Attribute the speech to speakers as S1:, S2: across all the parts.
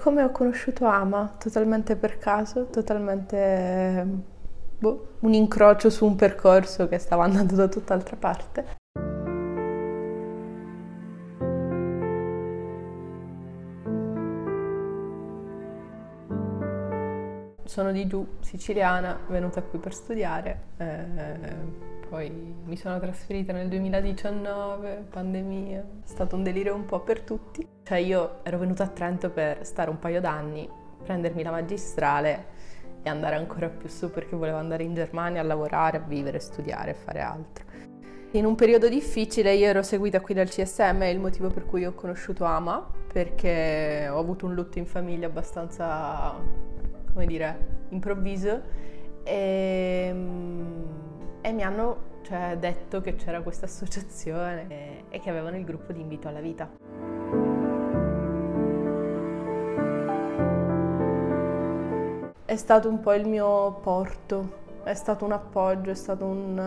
S1: come ho conosciuto Ama, totalmente per caso, totalmente un incrocio su un percorso che stava andando da tutt'altra parte. Sono di giù, siciliana, venuta qui per studiare, poi mi sono trasferita nel 2019, pandemia, è stato un delirio un po' per tutti. Cioè io ero venuta a Trento per stare un paio d'anni, prendermi la magistrale e andare ancora più su perché volevo andare in Germania a lavorare, a vivere, studiare, fare altro. In un periodo difficile io ero seguita qui dal CSM, è il motivo per cui ho conosciuto Ama, perché ho avuto un lutto in famiglia abbastanza, come dire, improvviso e mi hanno detto che c'era questa associazione e che avevano il gruppo di Invito alla Vita. È stato un po' il mio porto, è stato un appoggio, è stato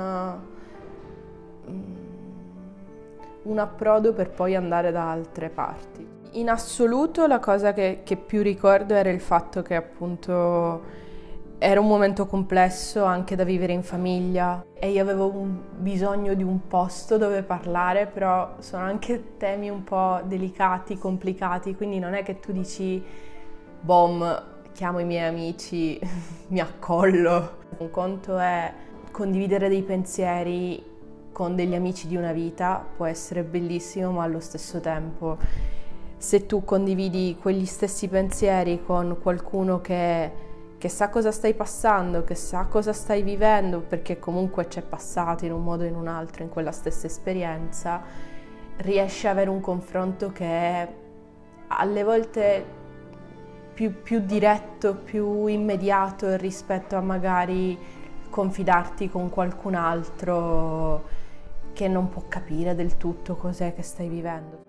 S1: un approdo per poi andare da altre parti. In assoluto la cosa che più ricordo era il fatto che appunto era un momento complesso anche da vivere in famiglia e io avevo bisogno di un posto dove parlare, però sono anche temi un po' delicati, complicati, quindi non è che tu dici bom, chiamo i miei amici, mi accollo. Un conto è condividere dei pensieri con degli amici di una vita, può essere bellissimo, ma allo stesso tempo se tu condividi quegli stessi pensieri con qualcuno che sa cosa stai passando, che sa cosa stai vivendo, perché comunque c'è passato in un modo o in un altro in quella stessa esperienza, riesci a avere un confronto che è alle volte più diretto, più immediato rispetto a magari confidarti con qualcun altro che non può capire del tutto cos'è che stai vivendo.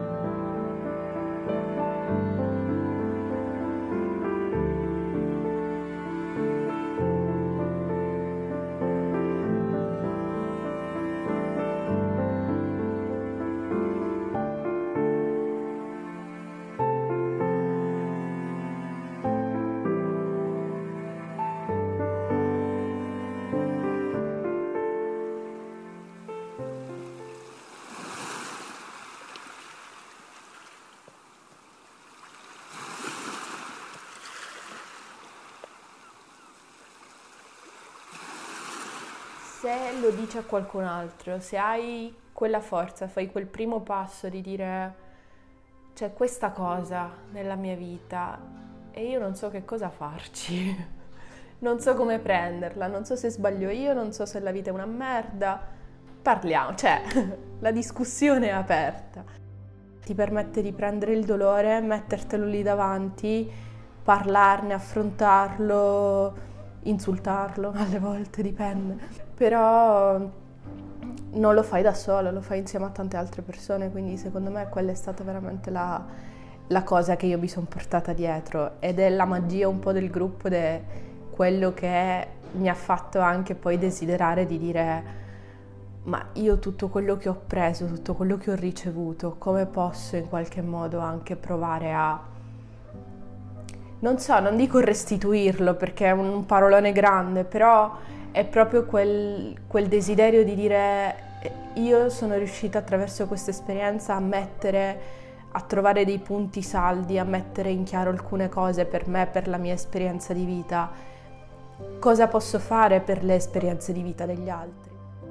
S1: Se lo dici a qualcun altro, se hai quella forza, fai quel primo passo di dire c'è questa cosa nella mia vita e io non so che cosa farci, non so come prenderla, non so se sbaglio io, non so se la vita è una merda, parliamo, cioè la discussione è aperta. Ti permette di prendere il dolore, mettertelo lì davanti, parlarne, affrontarlo, insultarlo, alle volte dipende, però non lo fai da solo, lo fai insieme a tante altre persone, quindi secondo me quella è stata veramente la cosa che io mi sono portata dietro ed è la magia un po' del gruppo ed è quello che mi ha fatto anche poi desiderare di dire ma io tutto quello che ho preso, tutto quello che ho ricevuto, come posso in qualche modo anche provare a non so, non dico restituirlo perché è un parolone grande, però è proprio quel desiderio di dire io sono riuscita attraverso questa esperienza a trovare dei punti saldi, a mettere in chiaro alcune cose per me, per la mia esperienza di vita. Cosa posso fare per le esperienze di vita degli altri?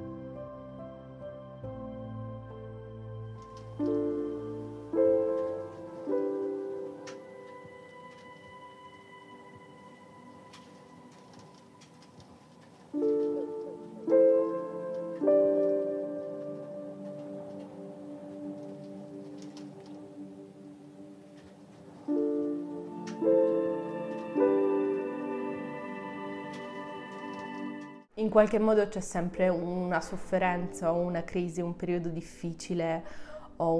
S1: In qualche modo c'è sempre una sofferenza o una crisi, un periodo difficile o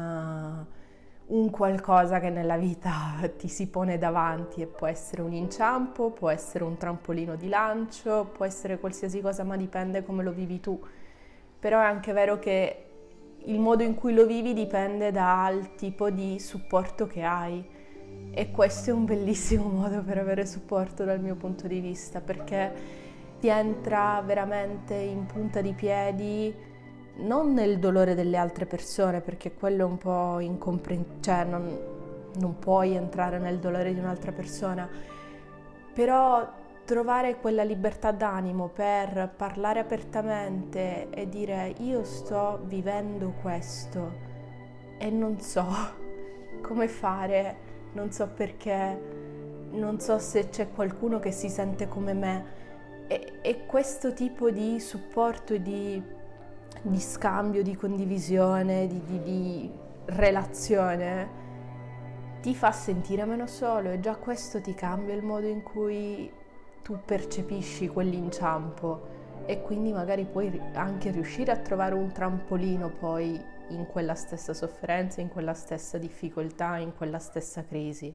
S1: un qualcosa che nella vita ti si pone davanti e può essere un inciampo, può essere un trampolino di lancio, può essere qualsiasi cosa, ma dipende come lo vivi tu. Però è anche vero che il modo in cui lo vivi dipende dal tipo di supporto che hai E questo è un bellissimo modo per avere supporto dal mio punto di vista, perché ti entra veramente in punta di piedi, non nel dolore delle altre persone, perché quello è un po' incomprensibile, cioè non puoi entrare nel dolore di un'altra persona, però trovare quella libertà d'animo per parlare apertamente e dire io sto vivendo questo e non so come fare, non so perché, non so se c'è qualcuno che si sente come me. E questo tipo di supporto e di scambio, di condivisione, di relazione ti fa sentire meno solo e già questo ti cambia il modo in cui tu percepisci quell'inciampo e quindi magari puoi anche riuscire a trovare un trampolino poi in quella stessa sofferenza, in quella stessa difficoltà, in quella stessa crisi.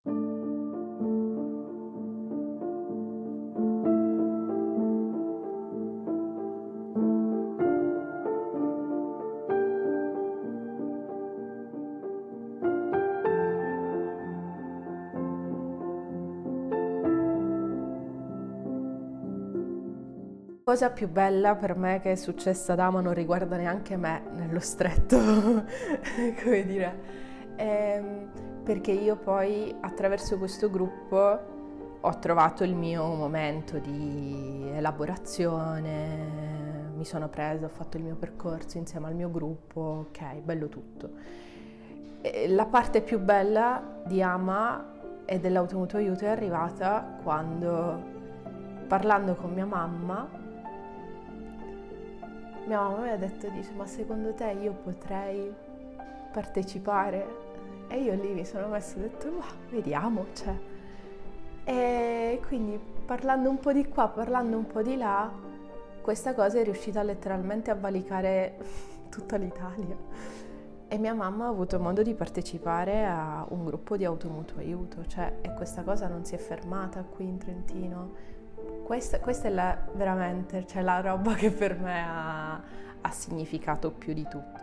S1: La cosa più bella per me che è successa ad Ama non riguarda neanche me nello stretto, come dire, perché io poi attraverso questo gruppo ho trovato il mio momento di elaborazione, mi sono presa, ho fatto il mio percorso insieme al mio gruppo, ok, bello tutto. E la parte più bella di Ama e dell'automutuo aiuto è arrivata quando, parlando con mia mamma mi ha detto, dice, ma secondo te io potrei partecipare? E io lì mi sono messa e ho detto, ma vediamo, cioè. E quindi parlando un po' di qua, parlando un po' di là, questa cosa è riuscita letteralmente a valicare tutta l'Italia. E mia mamma ha avuto modo di partecipare a un gruppo di automutuo aiuto, cioè, e questa cosa non si è fermata qui in Trentino. Questa è veramente, cioè, la roba che per me ha significato più di tutto.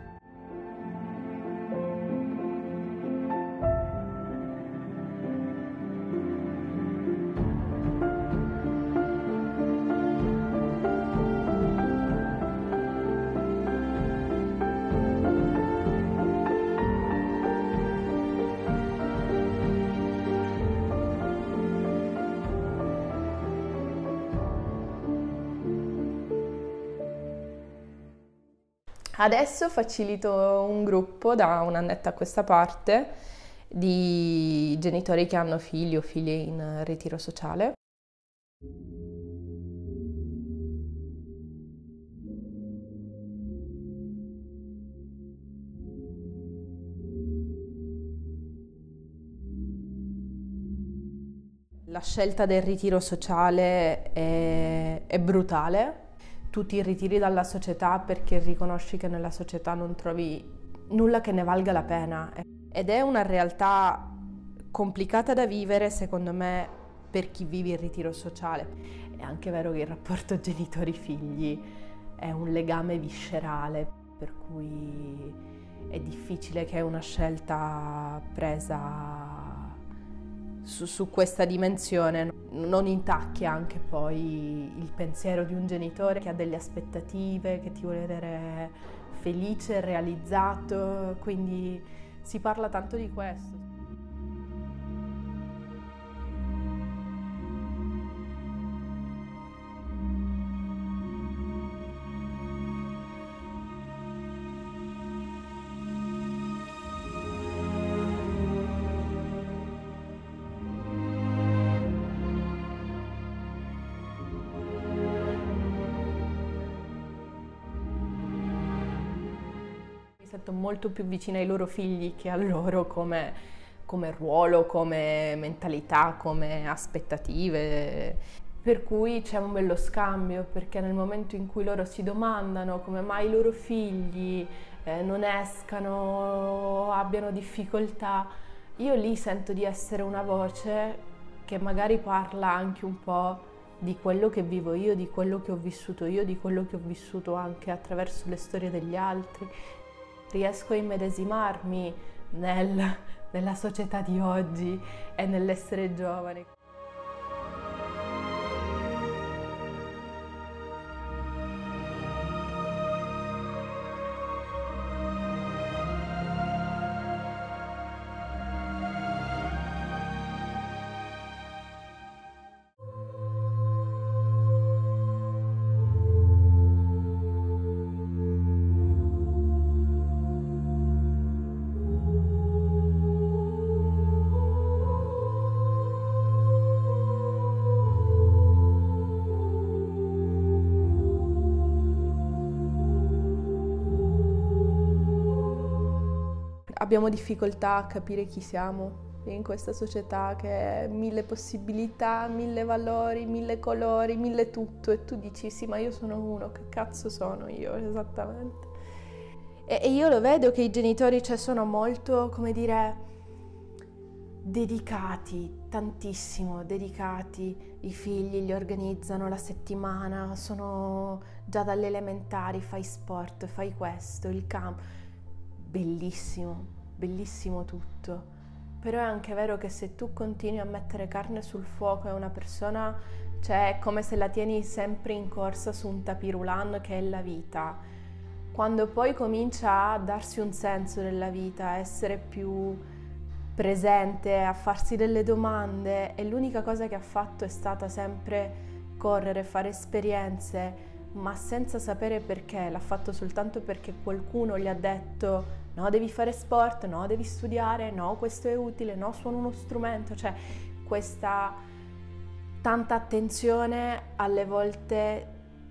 S1: Adesso facilito un gruppo da un annetto a questa parte di genitori che hanno figli o figlie in ritiro sociale. La scelta del ritiro sociale è brutale. Tu ti ritiri dalla società perché riconosci che nella società non trovi nulla che ne valga la pena. Ed è una realtà complicata da vivere, secondo me, per chi vive il ritiro sociale. È anche vero che il rapporto genitori-figli è un legame viscerale, per cui è difficile che una scelta presa su questa dimensione non intacchi anche poi il pensiero di un genitore che ha delle aspettative, che ti vuole vedere felice, realizzato, quindi si parla tanto di questo. Sento molto più vicina ai loro figli che a loro come ruolo, come mentalità, come aspettative. Per cui c'è un bello scambio, perché nel momento in cui loro si domandano come mai i loro figli non escano, abbiano difficoltà, io lì sento di essere una voce che magari parla anche un po' di quello che vivo io, di quello che ho vissuto io, di quello che ho vissuto anche attraverso le storie degli altri. Riesco a immedesimarmi nella società di oggi e nell'essere giovane. Abbiamo difficoltà a capire chi siamo in questa società che ha mille possibilità, mille valori, mille colori, mille tutto e tu dici sì ma io sono uno, che cazzo sono io esattamente? E io lo vedo che i genitori sono molto, come dire, dedicati, tantissimo dedicati, i figli li organizzano la settimana, sono già dalle elementari, fai sport, fai questo, il campo, bellissimo. Bellissimo tutto, però è anche vero che se tu continui a mettere carne sul fuoco a una persona, è come se la tieni sempre in corsa su un tapis che è la vita. Quando poi comincia a darsi un senso della vita, a essere più presente, a farsi delle domande e l'unica cosa che ha fatto è stata sempre correre, fare esperienze, ma senza sapere perché, l'ha fatto soltanto perché qualcuno gli ha detto no, devi fare sport, no, devi studiare, no, questo è utile, no, suona uno strumento, questa tanta attenzione alle volte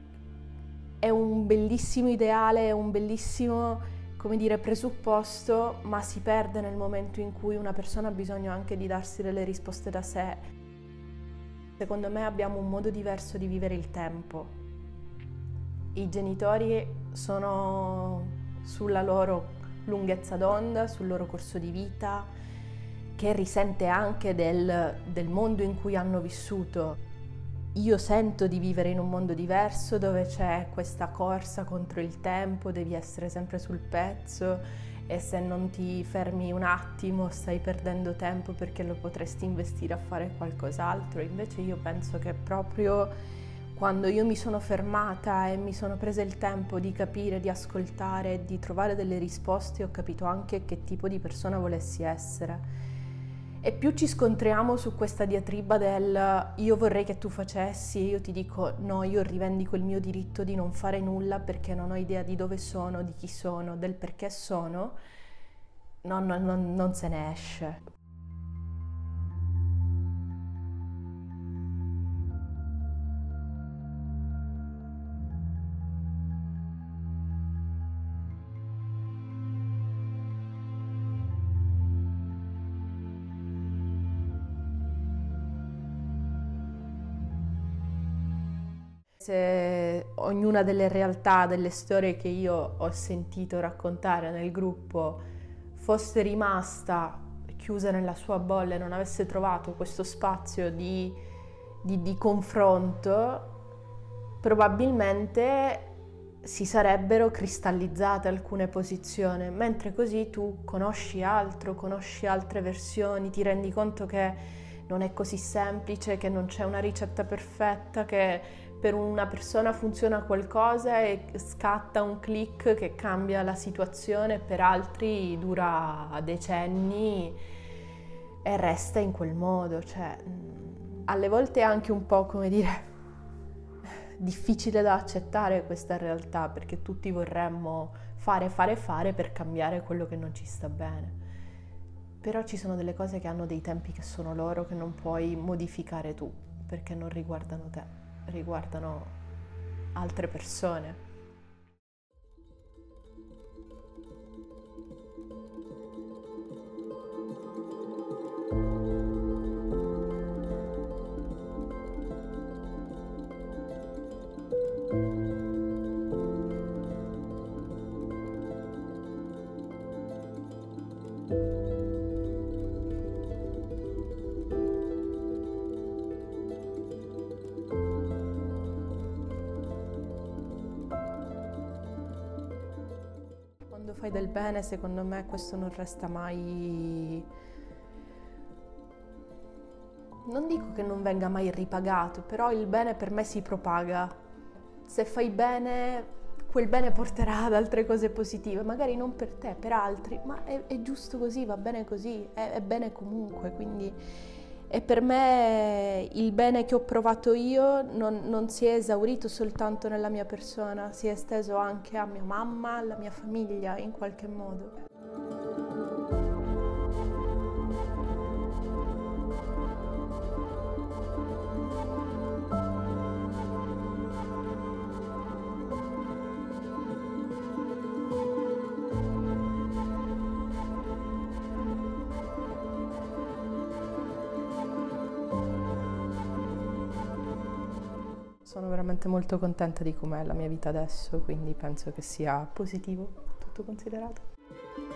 S1: è un bellissimo ideale, è un bellissimo, come dire, presupposto, ma si perde nel momento in cui una persona ha bisogno anche di darsi delle risposte da sé. Secondo me abbiamo un modo diverso di vivere il tempo. I genitori sono sulla loro lunghezza d'onda, sul loro corso di vita, che risente anche del mondo in cui hanno vissuto. Io sento di vivere in un mondo diverso dove c'è questa corsa contro il tempo, devi essere sempre sul pezzo e se non ti fermi un attimo stai perdendo tempo perché lo potresti investire a fare qualcos'altro. Invece io penso che proprio quando io mi sono fermata e mi sono presa il tempo di capire, di ascoltare, di trovare delle risposte, ho capito anche che tipo di persona volessi essere. E più ci scontriamo su questa diatriba del io vorrei che tu facessi e io ti dico no, io rivendico il mio diritto di non fare nulla perché non ho idea di dove sono, di chi sono, del perché sono, non se ne esce. Se ognuna delle realtà, delle storie che io ho sentito raccontare nel gruppo fosse rimasta chiusa nella sua bolla e non avesse trovato questo spazio di confronto, probabilmente si sarebbero cristallizzate alcune posizioni, mentre così tu conosci altro, conosci altre versioni, ti rendi conto che non è così semplice, che non c'è una ricetta perfetta, che per una persona funziona qualcosa e scatta un click che cambia la situazione, per altri dura decenni e resta in quel modo. Alle volte è anche un po', come dire, difficile da accettare questa realtà, perché tutti vorremmo fare per cambiare quello che non ci sta bene. Però ci sono delle cose che hanno dei tempi che sono loro, che non puoi modificare tu, perché non riguardano te, riguardano altre persone. fai del bene, secondo me questo non resta mai... Non dico che non venga mai ripagato, però il bene per me si propaga. Se fai bene, quel bene porterà ad altre cose positive, magari non per te, per altri, ma è giusto così, va bene così, è bene comunque, quindi... E per me il bene che ho provato io non si è esaurito soltanto nella mia persona, si è esteso anche a mia mamma, alla mia famiglia in qualche modo. Sono veramente molto contenta di com'è la mia vita adesso, quindi penso che sia positivo, tutto considerato.